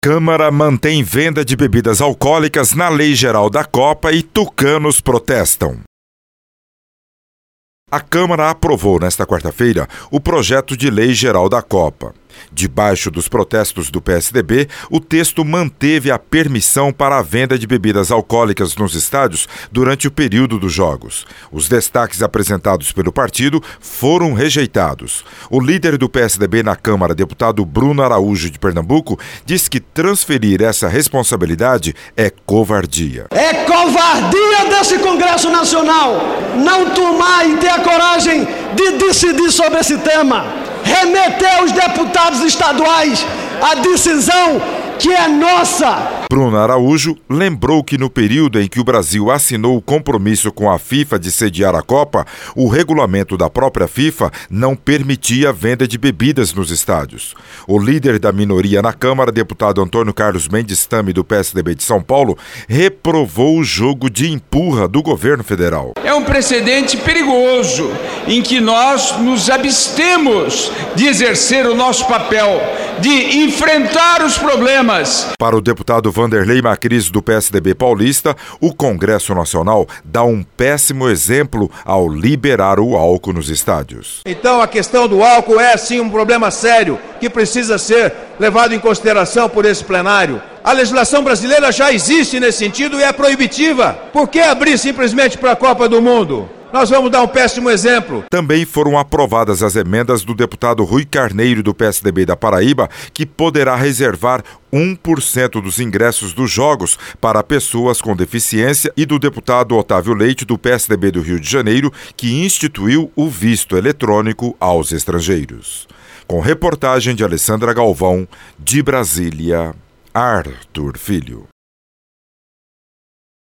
Câmara mantém venda de bebidas alcoólicas na Lei Geral da Copa e tucanos protestam. A Câmara aprovou nesta quarta-feira o projeto de Lei Geral da Copa. Debaixo dos protestos do PSDB, o texto manteve a permissão para a venda de bebidas alcoólicas nos estádios durante o período dos jogos. Os destaques apresentados pelo partido foram rejeitados. O líder do PSDB na Câmara, deputado Bruno Araújo de Pernambuco, diz que transferir essa responsabilidade é covardia. É covardia desse Congresso Nacional não tomar e ter a coragem de decidir sobre esse tema. Remeter os deputados estaduais à decisão que é nossa. Bruno Araújo lembrou que no período em que o Brasil assinou o compromisso com a FIFA de sediar a Copa, o regulamento da própria FIFA não permitia a venda de bebidas nos estádios. O líder da minoria na Câmara, deputado Antônio Carlos Mendes Tame, do PSDB de São Paulo, reprovou o jogo de empurra do governo federal. É um precedente perigoso em que nós nos abstemos de exercer o nosso papel, de enfrentar os problemas. Para o deputado Vanderlei Macris, do PSDB paulista, o Congresso Nacional dá um péssimo exemplo ao liberar o álcool nos estádios. Então a questão do álcool é sim um problema sério que precisa ser levado em consideração por esse plenário. A legislação brasileira já existe nesse sentido e é proibitiva. Por que abrir simplesmente para a Copa do Mundo? Nós vamos dar um péssimo exemplo. Também foram aprovadas as emendas do deputado Rui Carneiro, do PSDB da Paraíba, que poderá reservar 1% dos ingressos dos jogos para pessoas com deficiência, e do deputado Otávio Leite, do PSDB do Rio de Janeiro, que instituiu o visto eletrônico aos estrangeiros. Com reportagem de Alessandra Galvão, de Brasília, Arthur Filho.